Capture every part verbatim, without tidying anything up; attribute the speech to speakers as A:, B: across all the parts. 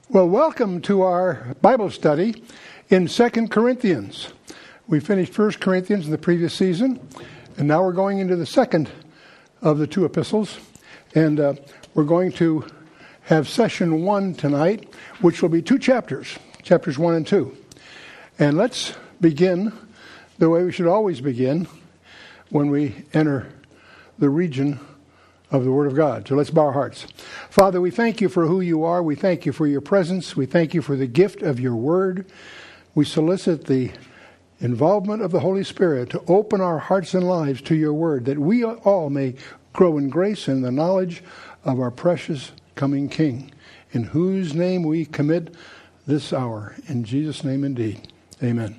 A: Well, welcome to our Bible study in Second Corinthians. We finished First Corinthians in the previous season, and now we're going into the second of the two epistles. And uh, we're going to have session one tonight, which will be two chapters, chapters one and two. And let's begin the way we should always begin when we enter the region of the Word of God. So let's bow our hearts. Father, we thank you for who you are. We thank you for your presence. We thank you for the gift of your Word. We solicit the involvement of the Holy Spirit to open our hearts and lives to your Word, that we all may grow in grace and the knowledge of our precious coming King, in whose name we commit this hour. In Jesus' name indeed. Amen.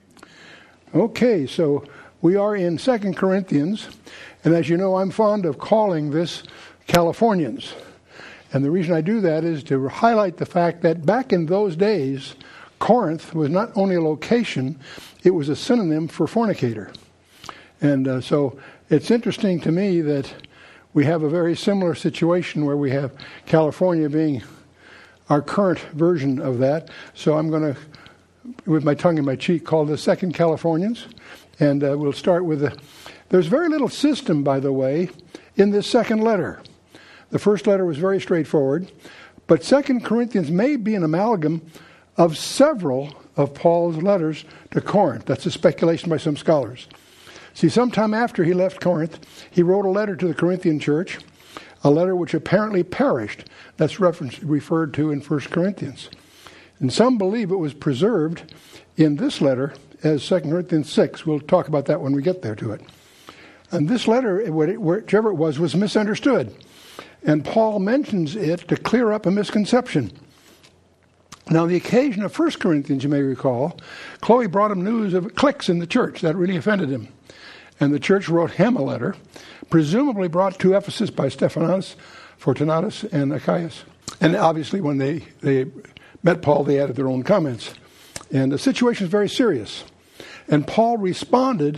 A: Okay, so we are in Second Corinthians, and as you know, I'm fond of calling this Californians. And the reason I do that is to highlight the fact that back in those days, Corinth was not only a location, it was a synonym for fornicator. And uh, so it's interesting to me that we have a very similar situation where we have California being our current version of that. So I'm going to, with my tongue in my cheek, call this Second Californians. And uh, we'll start with the... There's very little system, by the way, in this second letter. The first letter was very straightforward, but Second Corinthians may be an amalgam of several of Paul's letters to Corinth. That's a speculation by some scholars. See, sometime after he left Corinth, he wrote a letter to the Corinthian church, a letter which apparently perished. That's referenced, referred to in First Corinthians. And some believe it was preserved in this letter as Second Corinthians six. We'll talk about that when we get there to it. And this letter, whichever it was, was misunderstood. And Paul mentions it to clear up a misconception. Now, the occasion of First Corinthians, you may recall, Chloe brought him news of cliques in the church. That really offended him. And the church wrote him a letter, presumably brought to Ephesus by Stephanas, Fortunatus, and Achaeus. And obviously, when they, they met Paul, they added their own comments. And the situation is very serious. And Paul responded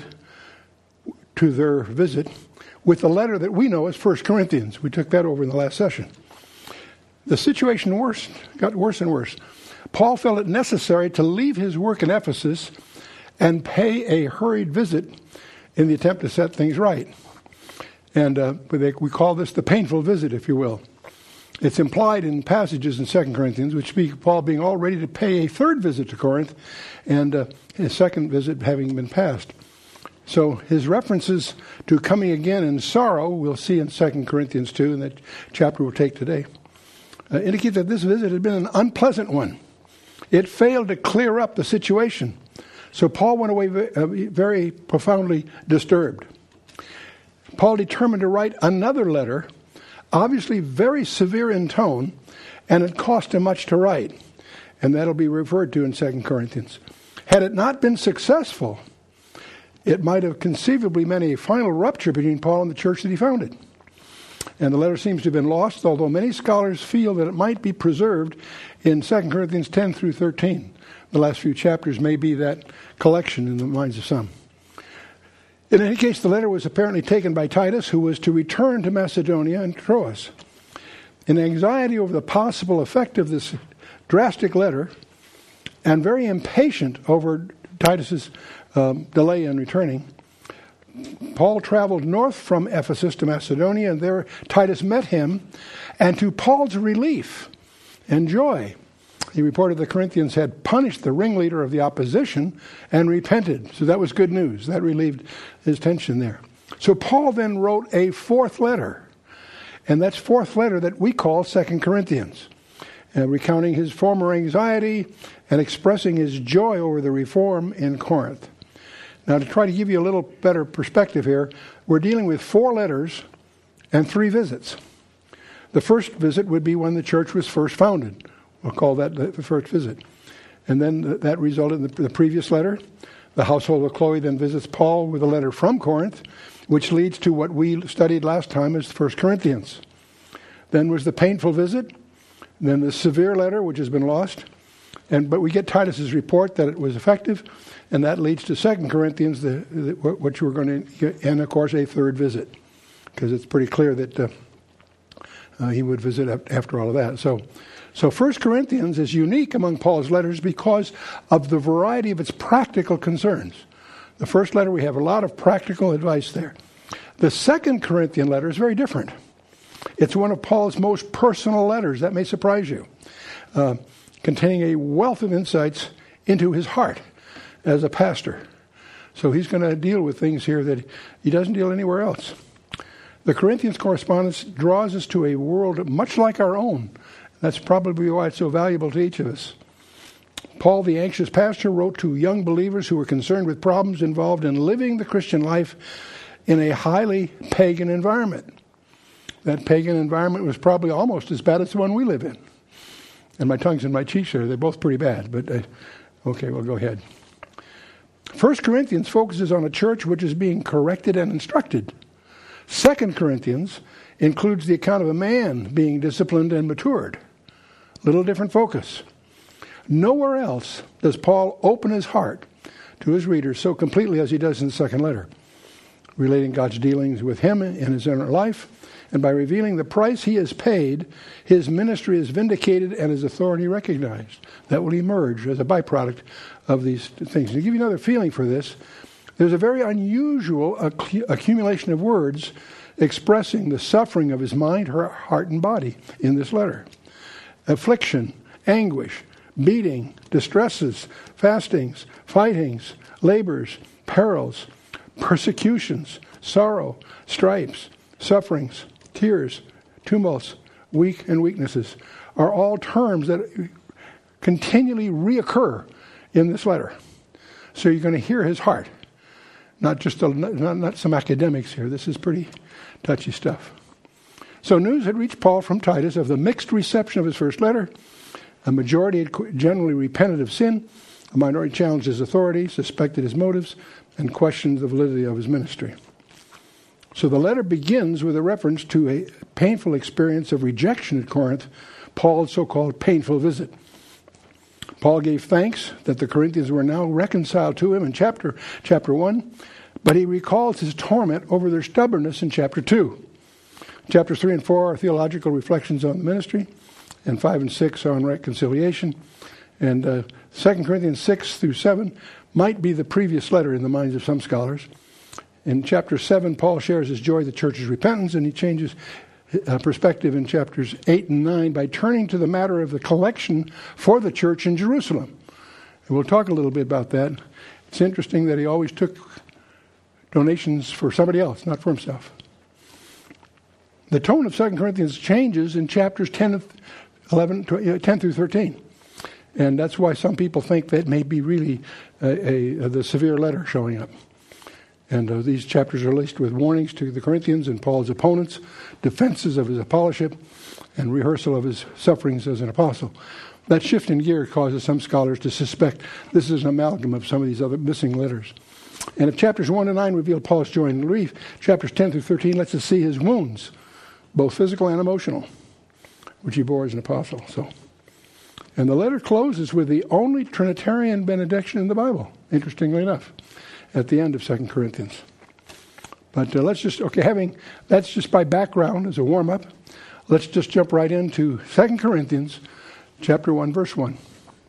A: to their visit with the letter that we know as First Corinthians. We took that over in the last session. The situation worse, got worse and worse. Paul felt it necessary to leave his work in Ephesus and pay a hurried visit in the attempt to set things right. And uh, we call this the painful visit, if you will. It's implied in passages in Second Corinthians, which speak of Paul being all ready to pay a third visit to Corinth, and uh, his second visit having been passed. So his references to coming again in sorrow, we'll see in Second Corinthians two, and that chapter we'll take today, uh, indicate that this visit had been an unpleasant one. It failed to clear up the situation. So Paul went away very, very profoundly disturbed. Paul determined to write another letter, obviously very severe in tone, and it cost him much to write. And that'll be referred to in Second Corinthians. Had it not been successful, it might have conceivably meant a final rupture between Paul and the church that he founded. And the letter seems to have been lost, although many scholars feel that it might be preserved in Second Corinthians ten through thirteen. The last few chapters may be that collection in the minds of some. In any case, the letter was apparently taken by Titus, who was to return to Macedonia and Troas. In anxiety over the possible effect of this drastic letter, and very impatient over Titus's um, delay in returning, Paul traveled north from Ephesus to Macedonia, and there Titus met him, and to Paul's relief and joy, he reported the Corinthians had punished the ringleader of the opposition and repented. So that was good news. That relieved his tension there. So Paul then wrote a fourth letter, and that's fourth letter that we call Second Corinthians, uh, recounting his former anxiety and expressing his joy over the reform in Corinth. Now, to try to give you a little better perspective here, we're dealing with four letters and three visits. The first visit would be when the church was first founded. We'll call that the first visit. And then that resulted in the previous letter. The household of Chloe then visits Paul with a letter from Corinth, which leads to what we studied last time as First Corinthians. Then was the painful visit. Then the severe letter, which has been lost. And but we get Titus's report that it was effective. And that leads to Second Corinthians, the, the, what you were going to get, and of course a third visit, because it's pretty clear that uh, uh, he would visit after all of that. So, So First Corinthians is unique among Paul's letters because of the variety of its practical concerns. The first letter, we have a lot of practical advice there. The Second Corinthian letter is very different. It's one of Paul's most personal letters. That may surprise you. Uh, containing a wealth of insights into his heart as a pastor. So he's going to deal with things here that he doesn't deal anywhere else. The Corinthians correspondence draws us to a world much like our own. That's probably why it's so valuable to each of us. Paul, the anxious pastor, wrote to young believers who were concerned with problems involved in living the Christian life in a highly pagan environment. That pagan environment was probably almost as bad as the one we live in. And my tongue's in my cheeks here. They're both pretty bad. But, uh, okay, well, go ahead. First Corinthians focuses on a church which is being corrected and instructed. Second Corinthians includes the account of a man being disciplined and matured. Little different focus. Nowhere else does Paul open his heart to his readers so completely as he does in the second letter, relating God's dealings with him in his inner life, and by revealing the price he has paid, his ministry is vindicated and his authority recognized. That will emerge as a byproduct of these things. To give you another feeling for this, there's a very unusual acc- accumulation of words expressing the suffering of his mind, her heart, and body in this letter. Affliction, anguish, beating, distresses, fastings, fightings, labors, perils, persecutions, sorrow, stripes, sufferings, tears, tumults, weak and weaknesses are all terms that continually reoccur in this letter. So you're going to hear his heart, not just a, not, not some academics here. This is pretty touchy stuff. So news had reached Paul from Titus of the mixed reception of his first letter. A majority had generally repented of sin. A minority challenged his authority, suspected his motives, and questioned the validity of his ministry. So the letter begins with a reference to a painful experience of rejection at Corinth, Paul's so-called painful visit. Paul gave thanks that the Corinthians were now reconciled to him in chapter, chapter one, but he recalls his torment over their stubbornness in chapter two. Chapters three and four are theological reflections on the ministry, and five and six are on reconciliation. And uh, Second Corinthians six through seven might be the previous letter in the minds of some scholars. In chapter seven, Paul shares his joy at the church's repentance, and he changes uh, perspective in chapters eight and nine by turning to the matter of the collection for the church in Jerusalem. And we'll talk a little bit about that. It's interesting that he always took donations for somebody else, not for himself. The tone of Second Corinthians changes in chapters ten, eleven, ten through thirteen. And that's why some people think that may be really a, a, a, the severe letter showing up. And uh, these chapters are laced with warnings to the Corinthians and Paul's opponents, defenses of his apostleship, and rehearsal of his sufferings as an apostle. That shift in gear causes some scholars to suspect this is an amalgam of some of these other missing letters. And if chapters one to nine reveal Paul's joy and relief, chapters ten through thirteen lets us see his wounds, both physical and emotional, which he bore as an apostle. So, and the letter closes with the only Trinitarian benediction in the Bible, interestingly enough, at the end of Second Corinthians. But uh, let's just, okay, having, that's just by background as a warm-up. Let's just jump right into Second Corinthians chapter one, verse one.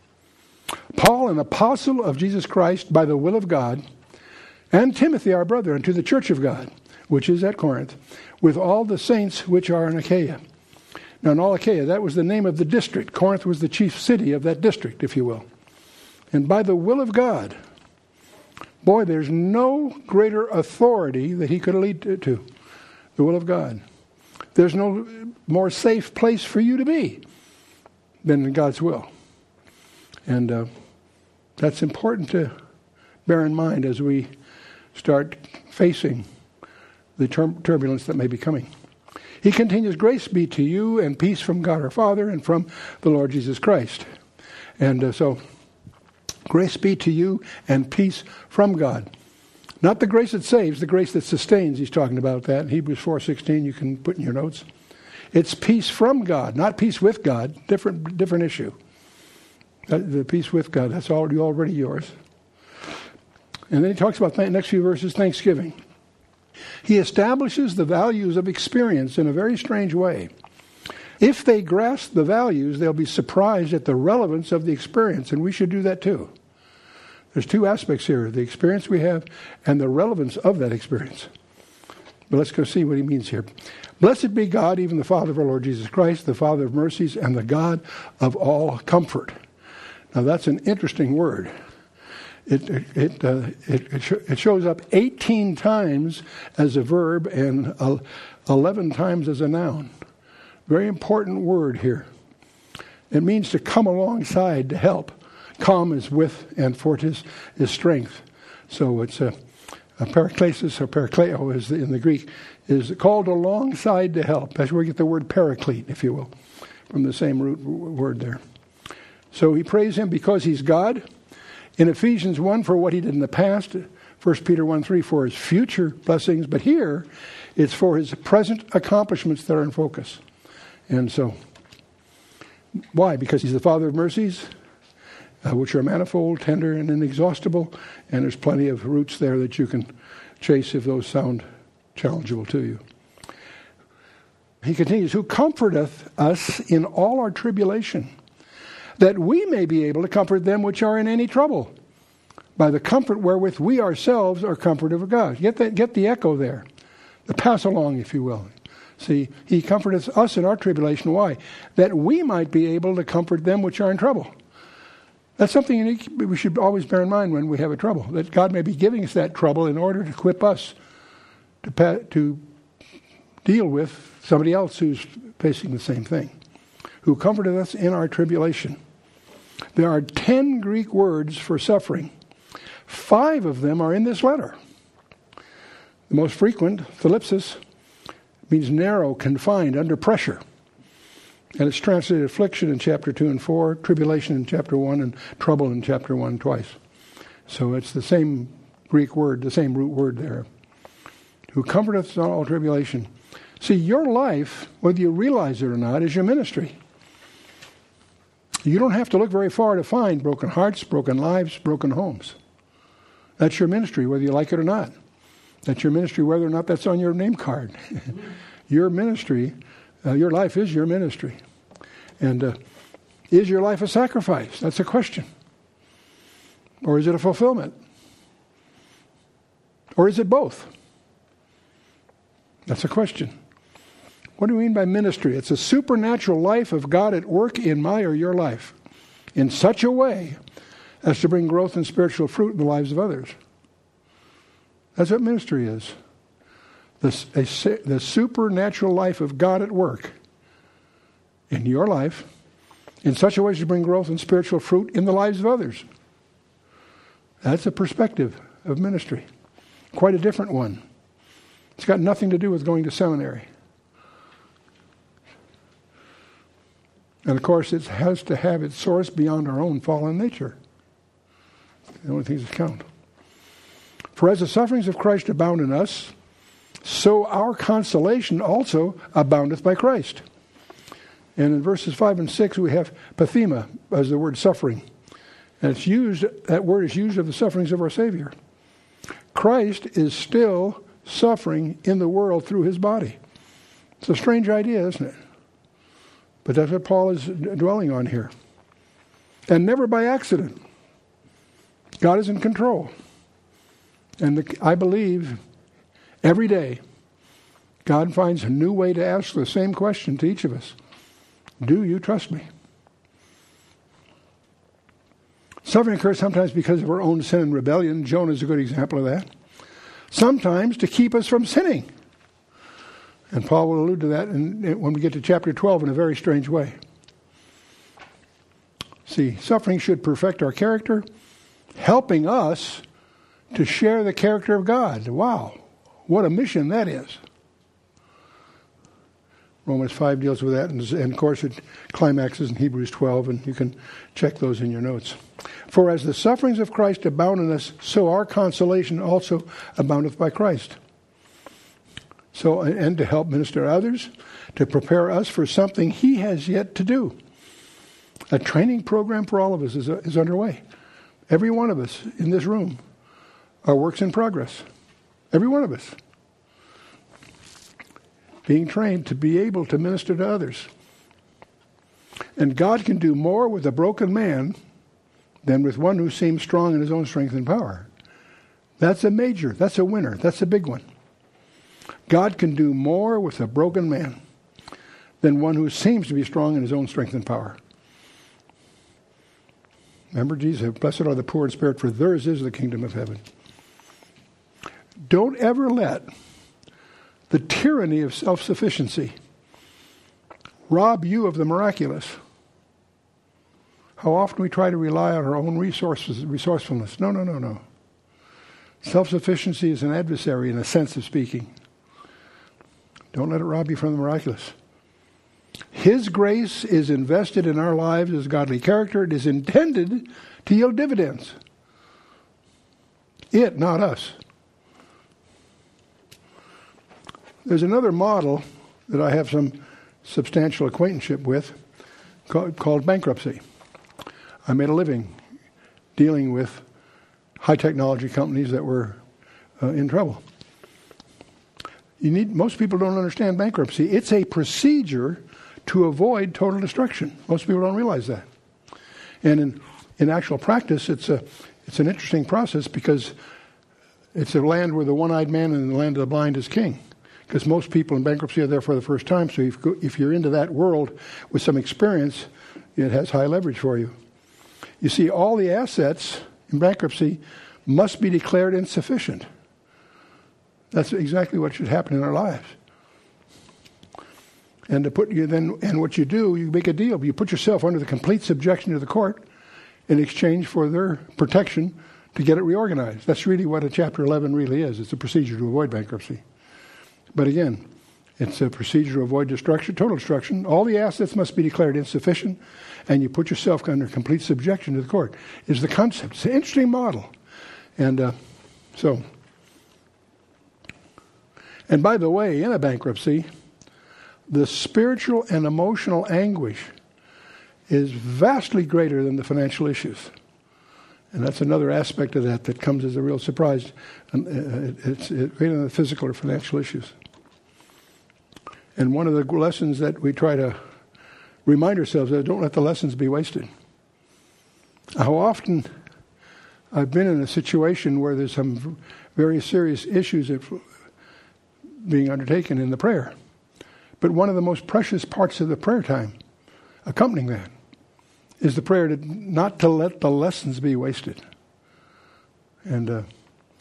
A: Paul, an apostle of Jesus Christ by the will of God, and Timothy, our brother, unto the church of God, which is at Corinth, with all the saints which are in Achaia. Now, in all Achaia, that was the name of the district. Corinth was the chief city of that district, if you will. And by the will of God, boy, there's no greater authority that he could lead to, to, the will of God. There's no more safe place for you to be than in God's will. And uh, that's important to bear in mind as we start facing the tur- turbulence that may be coming. He continues, grace be to you and peace from God our Father and from the Lord Jesus Christ. And uh, so, grace be to you and peace from God. Not the grace that saves, the grace that sustains. He's talking about that. In Hebrews four sixteen, you can put in your notes. It's peace from God, not peace with God. Different different issue. The peace with God, that's already, already yours. And then he talks about the next few verses, thanksgiving. He establishes the values of experience in a very strange way. If they grasp the values, they'll be surprised at the relevance of the experience, and we should do that too. There's two aspects here, the experience we have and the relevance of that experience. But let's go see what he means here. Blessed be God, even the Father of our Lord Jesus Christ, the Father of mercies and the God of all comfort. Now that's an interesting word. It it it, uh, it, it, sh- it shows up eighteen times as a verb and uh, eleven times as a noun. Very important word here. It means to come alongside, to help. Com is with, and fortis is strength. So it's a, a paraklesis, or parakleo is the, in the Greek, is called alongside to help. That's where we get the word paraclete, if you will, from the same root w- word there. So he praised him because he's God. In Ephesians one, for what he did in the past. First Peter one three, for his future blessings. But here, it's for his present accomplishments that are in focus. And so, why? Because he's the Father of mercies, uh, which are manifold, tender, and inexhaustible. And there's plenty of roots there that you can chase if those sound challengeable to you. He continues, who comforteth us in all our tribulation, that we may be able to comfort them which are in any trouble, by the comfort wherewith we ourselves are comforted of God. Get that, get the echo there. The pass along, if you will. See, he comforteth us in our tribulation. Why? That we might be able to comfort them which are in trouble. That's something unique we should always bear in mind when we have a trouble, that God may be giving us that trouble in order to equip us to, pa- to deal with somebody else who's facing the same thing, who comforted us in our tribulation. There are ten Greek words for suffering. Five of them are in this letter. The most frequent, thlipsis, means narrow, confined, under pressure. And it's translated affliction in chapter two and four, tribulation in chapter one, and trouble in chapter one twice. So it's the same Greek word, the same root word there. Who comforteth us in all tribulation. See, your life, whether you realize it or not, is your ministry. You don't have to look very far to find broken hearts, broken lives, broken homes. That's your ministry, whether you like it or not. That's your ministry, whether or not that's on your name card. Your ministry, uh, your life is your ministry. And uh, is your life a sacrifice? That's a question. Or is it a fulfillment? Or is it both? That's a question. What do we mean by ministry? It's a supernatural life of God at work in my or your life in such a way as to bring growth and spiritual fruit in the lives of others. That's what ministry is. The, a, the supernatural life of God at work in your life in such a way as to bring growth and spiritual fruit in the lives of others. That's a perspective of ministry. Quite a different one. It's got nothing to do with going to seminary. And of course, it has to have its source beyond our own fallen nature. The only things that count. For as the sufferings of Christ abound in us, so our consolation also aboundeth by Christ. And in verses five and six, we have pathema as the word suffering. And it's used, that word is used of the sufferings of our Savior. Christ is still suffering in the world through his body. It's a strange idea, isn't it? But that's what Paul is dwelling on here. And never by accident. God is in control. And the, I believe every day God finds a new way to ask the same question to each of us. Do you trust me? Suffering occurs sometimes because of our own sin and rebellion. Jonah is a good example of that. Sometimes to keep us from sinning. And Paul will allude to that in, when we get to chapter twelve in a very strange way. See, suffering should perfect our character, helping us to share the character of God. Wow, what a mission that is. Romans five deals with that, and, and of course it climaxes in Hebrews twelve, and you can check those in your notes. For as the sufferings of Christ abound in us, so our consolation also aboundeth by Christ. So, and to help minister others, to prepare us for something he has yet to do. A training program for all of us is, is underway. Every one of us in this room are works in progress. Every one of us. Being trained to be able to minister to others And God can do more with a broken man than with one who seems strong in his own strength and power. That's a major, that's a winner, that's a big one. God can do more with a broken man than one who seems to be strong in his own strength and power. Remember Jesus said, blessed are the poor in spirit, for theirs is the kingdom of heaven. Don't ever let the tyranny of self-sufficiency rob you of the miraculous. How often we try to rely on our own resources, resourcefulness. No, no, no, no. Self-sufficiency is an adversary in a sense of speaking. Don't let it rob you from the miraculous. His grace is invested in our lives as godly character. It is intended to yield dividends. It, not us. There's another model that I have some substantial acquaintanceship with called, called bankruptcy. I made a living dealing with high technology companies that were uh, in trouble. You need, most people don't understand bankruptcy. It's a procedure to avoid total destruction. Most people don't realize that. And in, in actual practice, it's a it's an interesting process because it's a land where the one-eyed man and the land of the blind is king. Because most people in bankruptcy are there for the first time. So if, if you're into that world with some experience, it has high leverage for you. You see, all the assets in bankruptcy must be declared insufficient. That's exactly what should happen in our lives. And to put you then, and what you do, you make a deal. You put yourself under the complete subjection to the court in exchange for their protection to get it reorganized. That's really what a Chapter eleven really is. It's a procedure to avoid bankruptcy. But again, it's a procedure to avoid destruction, total destruction. All the assets must be declared insufficient, and you put yourself under complete subjection to the court. Is the concept. It's an interesting model. And uh, so, and by the way, in a bankruptcy, the spiritual and emotional anguish is vastly greater than the financial issues. And that's another aspect of that that comes as a real surprise. And it's greater than the physical or financial issues. And one of the lessons that we try to remind ourselves is don't let the lessons be wasted. How often I've been in a situation where there's some very serious issues being undertaken in the prayer. But one of the most precious parts of the prayer time, accompanying that, is the prayer to not to let the lessons be wasted. And uh,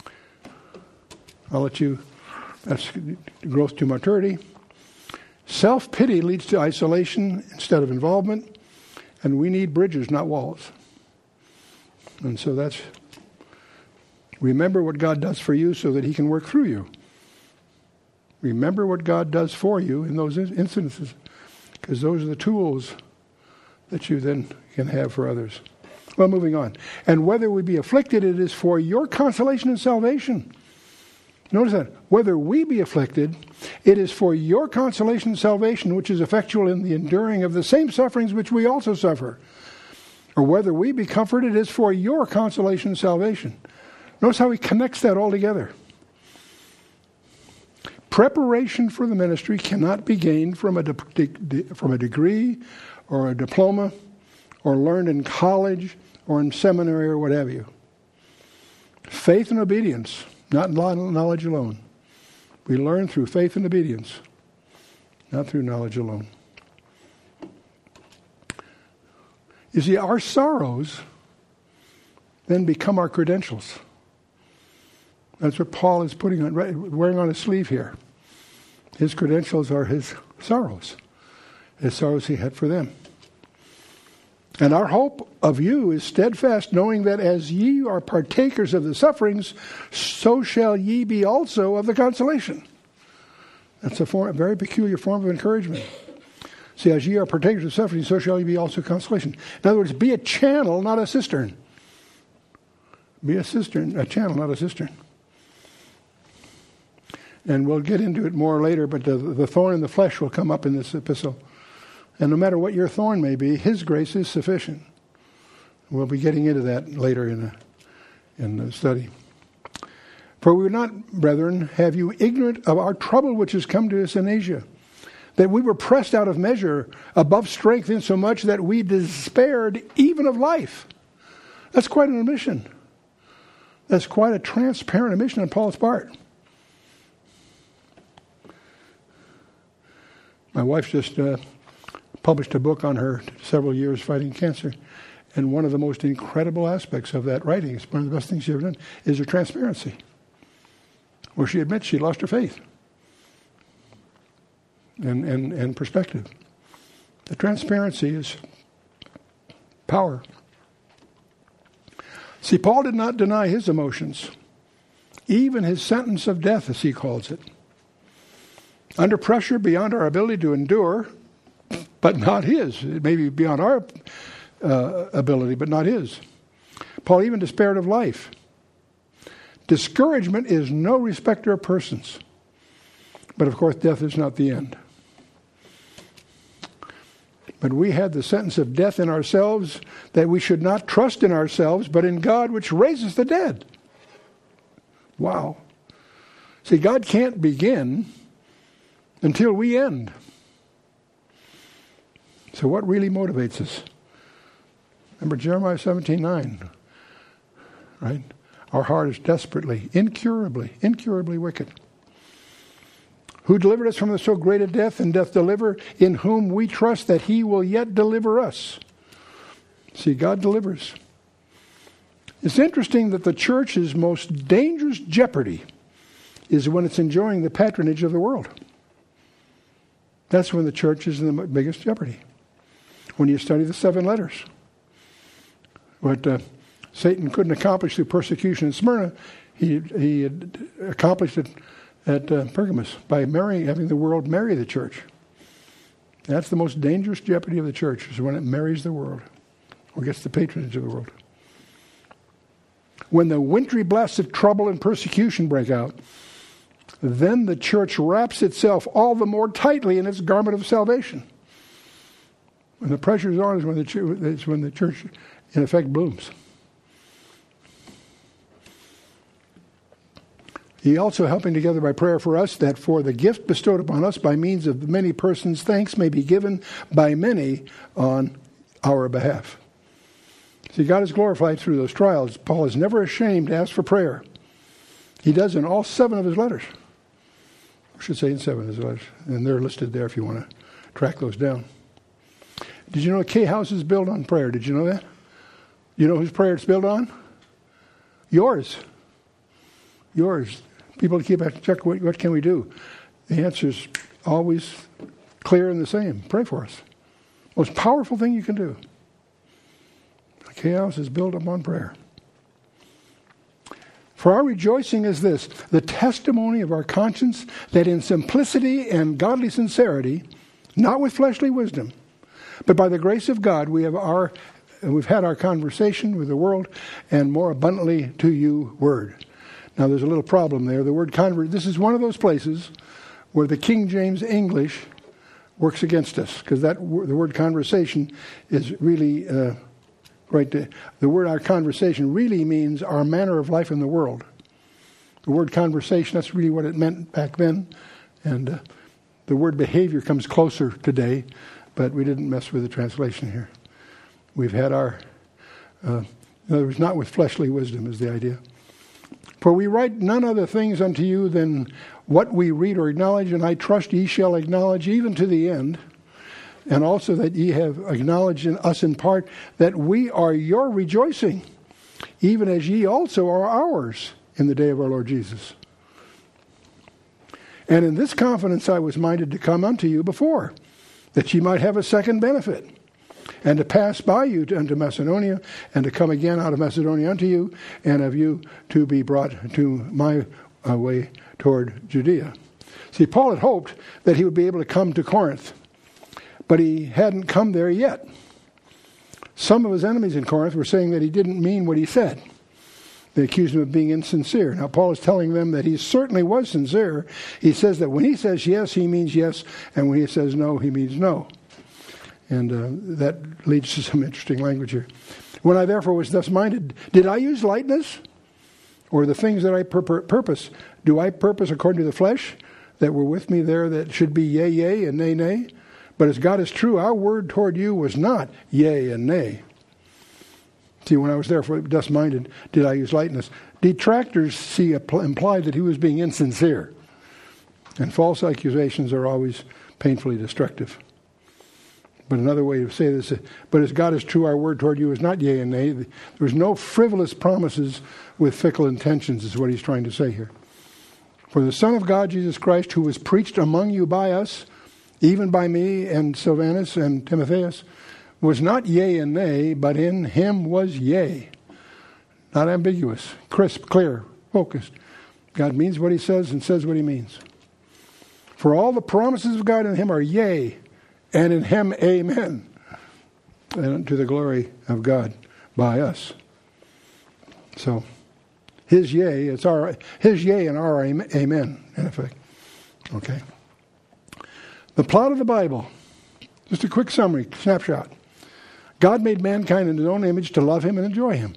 A: I'll let you, that's growth to maturity. Self-pity leads to isolation instead of involvement, and we need bridges, not walls. And so that's, remember what God does for you so that he can work through you. Remember what God does for you in those incidences, because those are the tools that you then can have for others. Well, moving on. And whether we be afflicted, it is for your consolation and salvation. Notice that. Whether we be afflicted, it is for your consolation and salvation, which is effectual in the enduring of the same sufferings which we also suffer. Or whether we be comforted, it is for your consolation and salvation. Notice how he connects that all together. Preparation for the ministry cannot be gained from a de- de- from a degree or a diploma or learned in college or in seminary or what have you. Faith and obedience, not knowledge alone. We learn through faith and obedience, not through knowledge alone. You see, our sorrows then become our credentials. That's what Paul is putting on, wearing on his sleeve here. His credentials are his sorrows, his sorrows he had for them. And our hope of you is steadfast, knowing that as ye are partakers of the sufferings, so shall ye be also of the consolation. That's a, form, a very peculiar form of encouragement. See, as ye are partakers of suffering, so shall ye be also consolation. In other words, be a channel, not a cistern. Be a cistern, a channel, not a cistern. And we'll get into it more later, but the, the thorn in the flesh will come up in this epistle. And no matter what your thorn may be, his grace is sufficient. We'll be getting into that later in the, in the study. For we would not, brethren, have you ignorant of our trouble which has come to us in Asia, that we were pressed out of measure, above strength, insomuch that we despaired even of life. That's quite an admission. That's quite a transparent admission on Paul's part. My wife just uh, published a book on her several years fighting cancer. And one of the most incredible aspects of that writing, it's one of the best things she's ever done, is her transparency, where she admits she lost her faith and, and, and perspective. The transparency is power. See, Paul did not deny his emotions, even his sentence of death, as he calls it. Under pressure beyond our ability to endure, but not his. It may be beyond our uh, ability, but not his. Paul even despaired of life. Discouragement is no respecter of persons. But of course, death is not the end. But we had the sentence of death in ourselves, that we should not trust in ourselves, but in God which raises the dead. Wow. See, God can't begin until we end. So what really motivates us? Remember Jeremiah seventeen nine, right? Our heart is desperately, incurably, incurably wicked. Who delivered us from so great a death, and doth deliver, in whom we trust that he will yet deliver us. See, God delivers. It's interesting that the church's most dangerous jeopardy is when it's enjoying the patronage of the world. That's when the church is in the biggest jeopardy. When you study the seven letters. What uh, Satan couldn't accomplish through persecution in Smyrna, he, he had accomplished it at uh, Pergamos by marrying, having the world marry the church. That's the most dangerous jeopardy of the church, is when it marries the world or gets the patronage of the world. When the wintry blasts of trouble and persecution break out, then the church wraps itself all the more tightly in its garment of salvation. When the pressure is on is when the church, it's when the church in effect blooms. He also helping together by prayer for us, that for the gift bestowed upon us by means of many persons, thanks may be given by many on our behalf. See, God is glorified through those trials. Paul is never ashamed to ask for prayer. He does in all seven of his letters. I should say in seven of his letters. And they're listed there if you want to track those down. Did you know K House is built on prayer? Did you know that? You know whose prayer it's built on? Yours. Yours. People keep asking, check, what, what can we do? The answer is always clear and the same. Pray for us. Most powerful thing you can do. K House is built upon prayer. For our rejoicing is this, the testimony of our conscience, that in simplicity and godly sincerity, not with fleshly wisdom, but by the grace of God, we have our, we've had our conversation with the world, and more abundantly to you word. Now there's a little problem there. The word convert, this is one of those places where the King James English works against us, because that the word conversation is really uh, right. To, the word our conversation really means our manner of life in the world. The word conversation, that's really what it meant back then, and uh, the word behavior comes closer today, but we didn't mess with the translation here. We've had our, uh, in other words, not with fleshly wisdom is the idea. For we write none other things unto you than what we read or acknowledge, and I trust ye shall acknowledge even to the end, and also that ye have acknowledged in us in part that we are your rejoicing, even as ye also are ours in the day of our Lord Jesus. And in this confidence I was minded to come unto you before, that ye might have a second benefit, and to pass by you to, unto Macedonia, and to come again out of Macedonia unto you, and of you to be brought to my uh, way toward Judea. See, Paul had hoped that he would be able to come to Corinth, but he hadn't come there yet. Some of his enemies in Corinth were saying that he didn't mean what he said. They accused him of being insincere. Now, Paul is telling them that he certainly was sincere. He says that when he says yes, he means yes, and when he says no, he means no. And uh, that leads to some interesting language here. When I therefore was thus minded, did I use lightness? Or the things that I pur- purpose, do I purpose according to the flesh? that were with me there that should be yea, yea, and nay, nay. But as God is true, our word toward you was not yea and nay. See, when I was there for thus minded, did I use lightness? Detractors see imply that he was being insincere. And false accusations are always painfully destructive. But another way to say this, but as God is true, our word toward you is not yea and nay. There's no frivolous promises with fickle intentions, is what he's trying to say here. For the Son of God, Jesus Christ, who was preached among you by us, even by me and Silvanus and Timotheus, was not yea and nay, but in him was yea. Not ambiguous, crisp, clear, focused. God means what he says and says what he means. For all the promises of God in him are yea, and in him amen, and to the glory of God by us. So, his yea, it's our his yea and our amen, in effect. Okay. The plot of the Bible. Just a quick summary, snapshot. God made mankind in his own image to love him and enjoy him.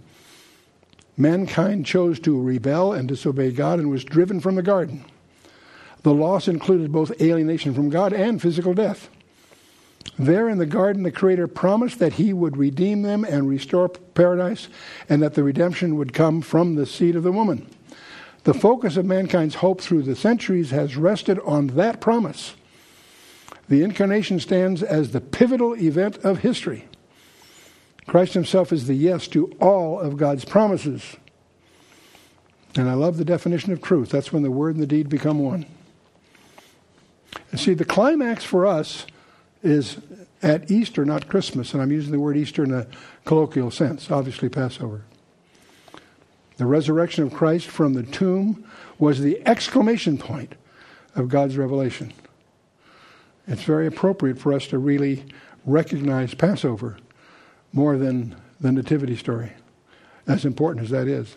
A: Mankind chose to rebel and disobey God and was driven from the garden. The loss included both alienation from God and physical death. There in the garden, the Creator promised that he would redeem them and restore paradise, and that the redemption would come from the seed of the woman. The focus of mankind's hope through the centuries has rested on that promise. The incarnation stands as the pivotal event of history. Christ himself is the yes to all of God's promises. And I love the definition of truth. That's when the word and the deed become one. And see, the climax for us is at Easter, not Christmas. And I'm using the word Easter in a colloquial sense, obviously Passover. The resurrection of Christ from the tomb was the exclamation point of God's revelation. It's very appropriate for us to really recognize Passover more than the nativity story, as important as that is.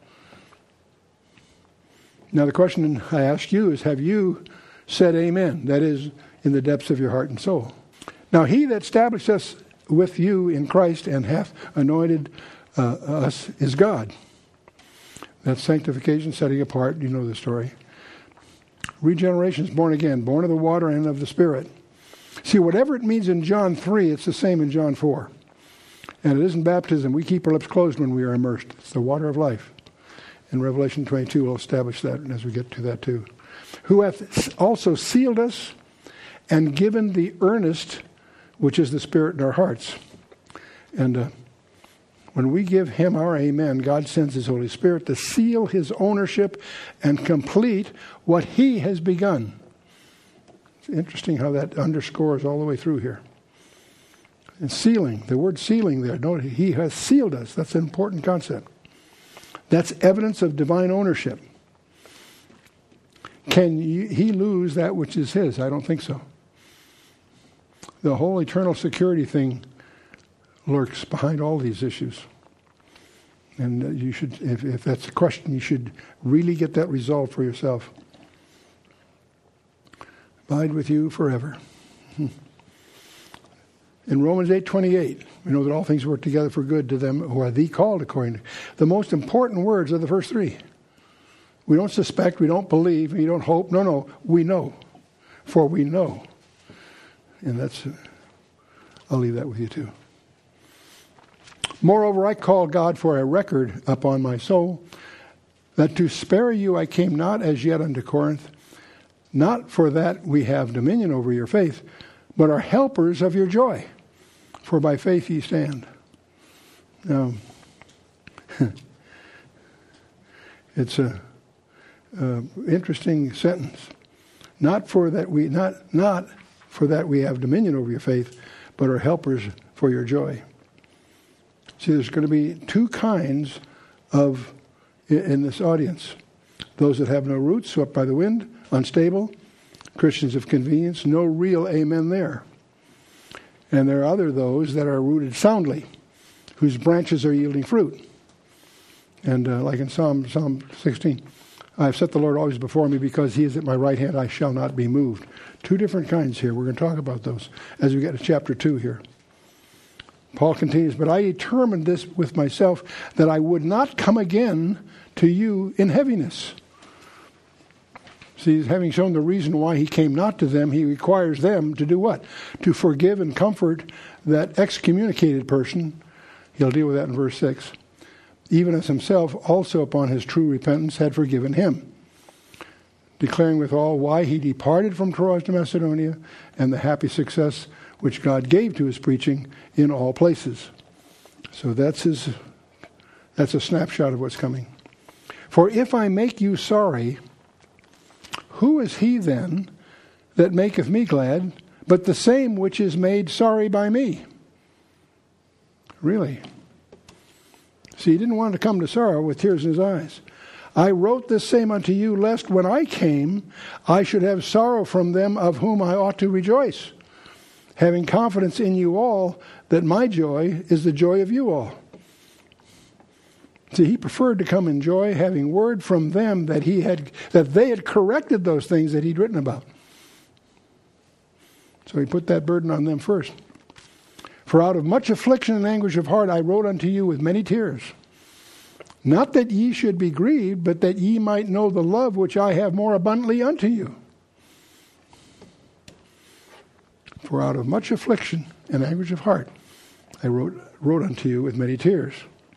A: Now the question I ask you is, have you said amen? That is, in the depths of your heart and soul. Now he that established us with you in Christ and hath anointed uh, us is God. That's sanctification, setting apart. You know the story. Regeneration is born again, born of the water and of the Spirit. See, whatever it means in John three, it's the same in John four. And it isn't baptism. We keep our lips closed when we are immersed. It's the water of life. And Revelation twenty-two will establish that as we get to that too. Who hath also sealed us and given the earnest, which is the Spirit in our hearts. And uh, when we give him our amen, God sends his Holy Spirit to seal his ownership and complete what he has begun. It's interesting how that underscores all the way through here. And sealing, the word sealing there, no, he has sealed us. That's an important concept. That's evidence of divine ownership. Can he lose that which is his? I don't think so. The whole eternal security thing lurks behind all these issues. And you should, if, if that's a question, you should really get that resolved for yourself. Abide with you forever. In Romans eight twenty-eight, we know that all things work together for good to them who are the called according to. The most important words are the first three. We don't suspect, we don't believe, we don't hope. No, no, we know. For we know. And that's, uh, I'll leave that with you too. Moreover, I call God for a record upon my soul, that to spare you I came not as yet unto Corinth, not for that we have dominion over your faith, but are helpers of your joy, for by faith ye stand. Now, it's a, a interesting sentence. Not for that we not not for that we have dominion over your faith, but are helpers for your joy. See, there's going to be two kinds of in this audience: those that have no roots, swept by the wind, unstable. Christians of convenience, no real amen there. And there are other those that are rooted soundly, whose branches are yielding fruit. And uh, like in Psalm Psalm sixteen, I have set the Lord always before me, because he is at my right hand, I shall not be moved. Two different kinds here. We're going to talk about those as we get to chapter two here. Paul continues, but I determined this with myself, that I would not come again to you in heaviness. See, having shown the reason why he came not to them, he requires them to do what? To forgive and comfort that excommunicated person. He'll deal with that in verse six. Even as himself also upon his true repentance had forgiven him, declaring withal why he departed from Troas to Macedonia and the happy success which God gave to his preaching in all places. So that's his. That's a snapshot of what's coming. For if I make you sorry, who is he then that maketh me glad, but the same which is made sorry by me? Really? See, he didn't want to come to sorrow with tears in his eyes. I wrote this same unto you, lest when I came, I should have sorrow from them of whom I ought to rejoice, having confidence in you all that my joy is the joy of you all. See, he preferred to come in joy, having word from them that he had that they had corrected those things that he'd written about. So he put that burden on them first. For out of much affliction and anguish of heart I wrote unto you with many tears, not that ye should be grieved, but that ye might know the love which I have more abundantly unto you. For out of much affliction and anguish of heart I wrote wrote unto you with many tears.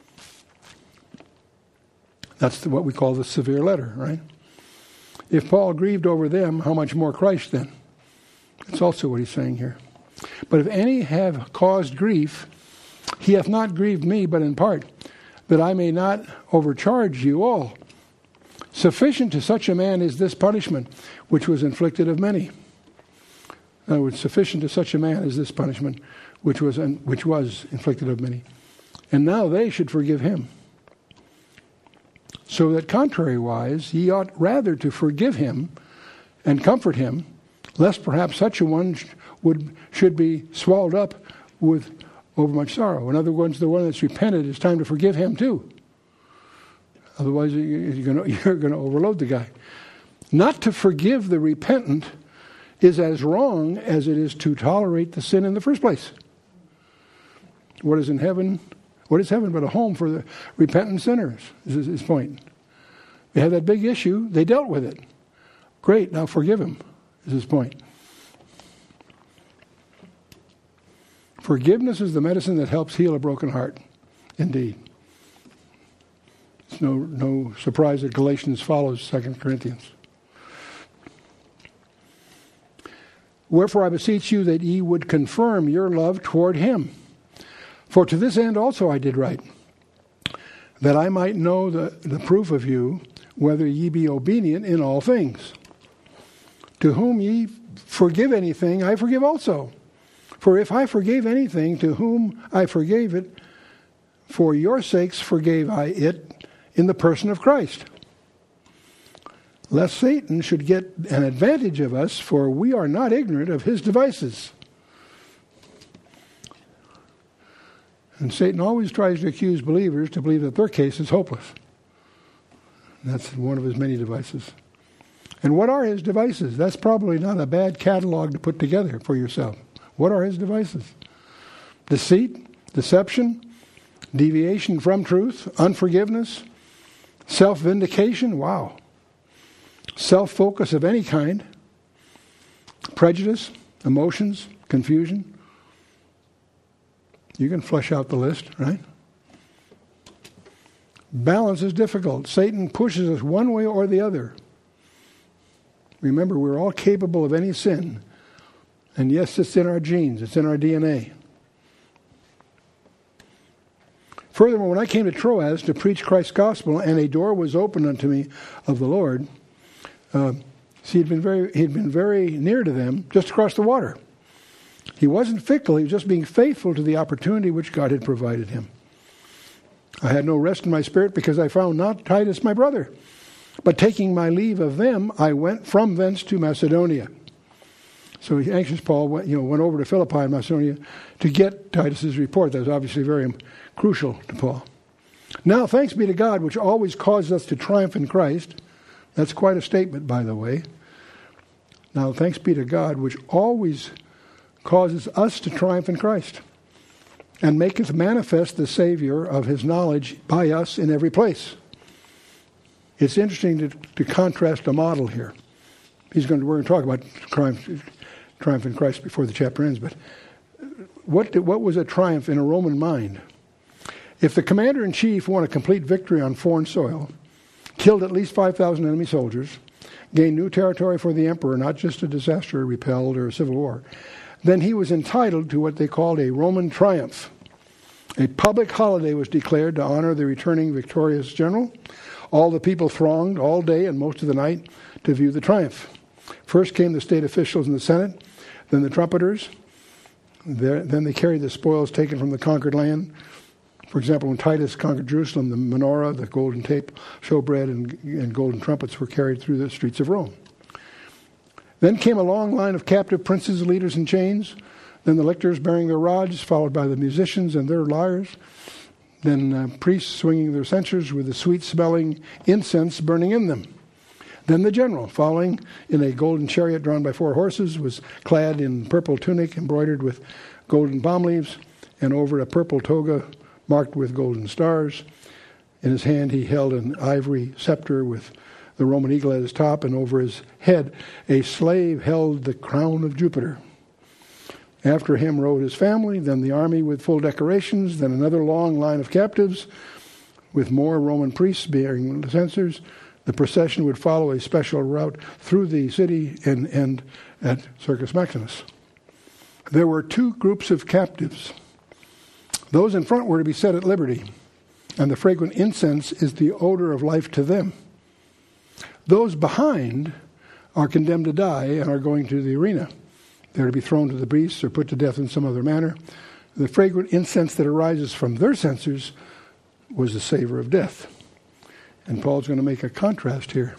A: That's what we call the severe letter, right? If Paul grieved over them, how much more Christ then? That's also what he's saying here. But if any have caused grief, he hath not grieved me, but in part, that I may not overcharge you all. Sufficient to such a man is this punishment, which was inflicted of many. In other words, sufficient to such a man is this punishment, which was which was inflicted of many. And now they should forgive him. So that contrariwise, ye ought rather to forgive him and comfort him, lest perhaps such a one would should be swallowed up with overmuch sorrow. In other words, the one that's repented, it's time to forgive him too. Otherwise, you're going to, you're going to overload the guy. Not to forgive the repentant is as wrong as it is to tolerate the sin in the first place. What is in heaven? What is heaven but a home for the repentant sinners, is his point. They had that big issue. They dealt with it. Great, now forgive him, is his point. Forgiveness is the medicine that helps heal a broken heart. Indeed. It's no, no surprise that Galatians follows Second Corinthians. Wherefore I beseech you that ye would confirm your love toward him. For to this end also I did write, that I might know the, the proof of you, whether ye be obedient in all things. To whom ye forgive anything, I forgive also. For if I forgave anything, to whom I forgave it, for your sakes forgave I it in the person of Christ. Lest Satan should get an advantage of us, for we are not ignorant of his devices. And Satan always tries to accuse believers to believe that their case is hopeless. That's one of his many devices. And what are his devices? That's probably not a bad catalog to put together for yourself. What are his devices? Deceit, deception, deviation from truth, unforgiveness, self-vindication, wow. Self-focus of any kind, prejudice, emotions, confusion. You can flesh out the list, right? Balance is difficult. Satan pushes us one way or the other. Remember, we're all capable of any sin. And yes, it's in our genes. It's in our D N A. Furthermore, when I came to Troas to preach Christ's gospel, and a door was opened unto me of the Lord, uh, see, he'd been very, he'd been very near to them, just across the water. He wasn't fickle. He was just being faithful to the opportunity which God had provided him. I had no rest in my spirit because I found not Titus my brother. But taking my leave of them, I went from thence to Macedonia. So the anxious Paul went, you know, went over to Philippi in Macedonia to get Titus's report. That was obviously very crucial to Paul. Now, thanks be to God, which always causes us to triumph in Christ. That's quite a statement, by the way. Now, thanks be to God, which always causes us to triumph in Christ, and maketh manifest the Savior of his knowledge by us in every place. It's interesting to, to contrast a model here. he's going to, we're going to talk about triumph, triumph in Christ before the chapter ends, but what did, what was a triumph in a Roman mind? If the commander-in-chief won a complete victory on foreign soil, killed at least five thousand enemy soldiers, gained new territory for the emperor, not just a disaster repelled or a civil war, then he was entitled to what they called a Roman triumph. A public holiday was declared to honor the returning victorious general. All the people thronged all day and most of the night to view the triumph. First came the state officials in the Senate, then the trumpeters. Then they carried the spoils taken from the conquered land. For example, when Titus conquered Jerusalem, the menorah, the golden tape, showbread, and, and golden trumpets were carried through the streets of Rome. Then came a long line of captive princes and leaders in chains. Then the lictors bearing their rods, followed by the musicians and their lyres. Then uh, priests swinging their censers with the sweet-smelling incense burning in them. Then the general, following in a golden chariot drawn by four horses, was clad in purple tunic embroidered with golden palm leaves, and over a purple toga marked with golden stars. In his hand he held an ivory scepter with the Roman eagle at his top, and over his head a slave held the crown of Jupiter. After him rode his family, then the army with full decorations, then another long line of captives with more Roman priests bearing censers. The procession would follow a special route through the city and end at Circus Maximus. There were two groups of captives. Those in front were to be set at liberty, and the fragrant incense is the odor of life to them. Those behind are condemned to die and are going to the arena. They're to be thrown to the beasts or put to death in some other manner. The fragrant incense that arises from their censers was the savor of death. And Paul's going to make a contrast here.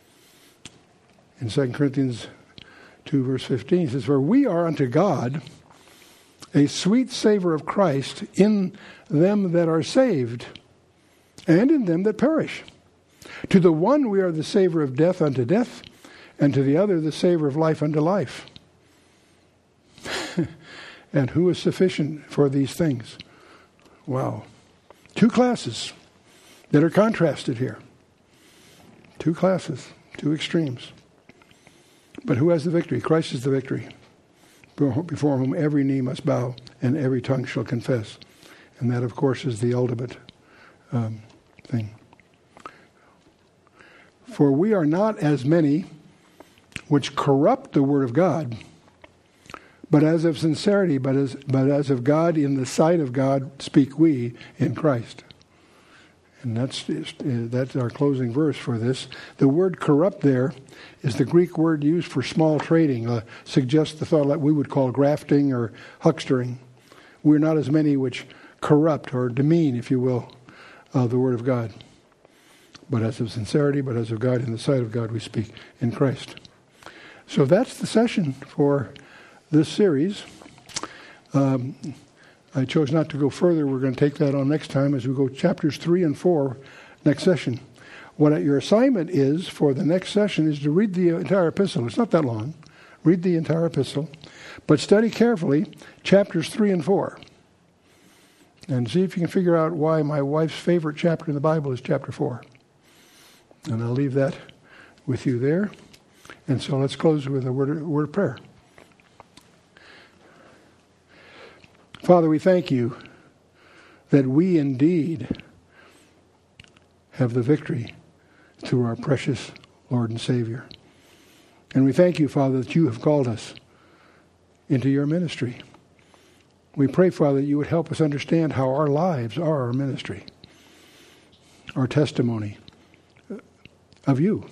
A: In Second Corinthians two, verse fifteen, he says, "For we are unto God a sweet savor of Christ in them that are saved, and in them that perish. To the one we are the savor of death unto death, and to the other the savor of life unto life." And who is sufficient for these things? Wow. Two classes that are contrasted here. Two classes, two extremes. But who has the victory? Christ is the victory, before whom every knee must bow and every tongue shall confess. And that, of course, is the ultimate um, thing. For we are not as many which corrupt the word of God, but as of sincerity, but as but as of God, in the sight of God, speak we in Christ. And that's that's our closing verse for this. The word corrupt there is the Greek word used for small trading, uh, suggests the thought like we would call grafting or huckstering. We're not as many which corrupt or demean, if you will, uh, the word of God. But as of sincerity, but as of God, in the sight of God, we speak in Christ. So that's the session for this series. Um, I chose not to go further. We're going to take that on next time as we go chapters three and four next session. What your assignment is for the next session is to read the entire epistle. It's not that long. Read the entire epistle, but study carefully chapters three and four. And see if you can figure out why my wife's favorite chapter in the Bible is chapter four. And I'll leave that with you there. And so let's close with a word of, word of prayer. Father, we thank you that we indeed have the victory through our precious Lord and Savior. And we thank you, Father, that you have called us into your ministry. We pray, Father, that you would help us understand how our lives are our ministry, our testimony of you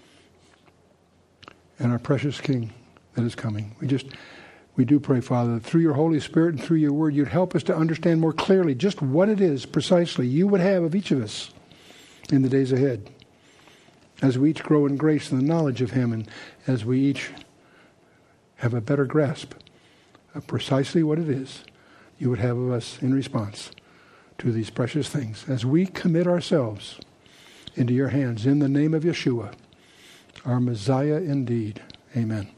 A: and our precious King that is coming. We just, we do pray, Father, that through your Holy Spirit and through your word, you'd help us to understand more clearly just what it is precisely you would have of each of us in the days ahead, as we each grow in grace and the knowledge of him, and as we each have a better grasp of precisely what it is you would have of us in response to these precious things, as we commit ourselves into your hands in the name of Yeshua, our Messiah indeed. Amen.